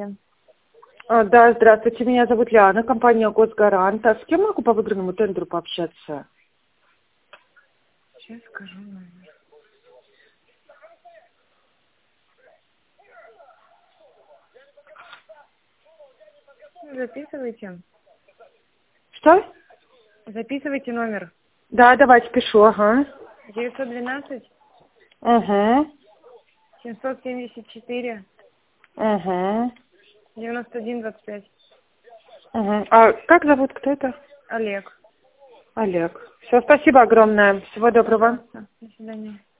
Здравствуйте. Да, здравствуйте, меня зовут Лиана, компания «Госгарант». А с кем могу по выигранному тендеру пообщаться? Сейчас скажу номер. Записывайте. Что? Записывайте номер. Да, давайте пишу, ага. 912 Угу, 774 угу, 91 25. угу. А как зовут, кто это? Олег. Олег. Все, спасибо огромное. Всего доброго. До свидания.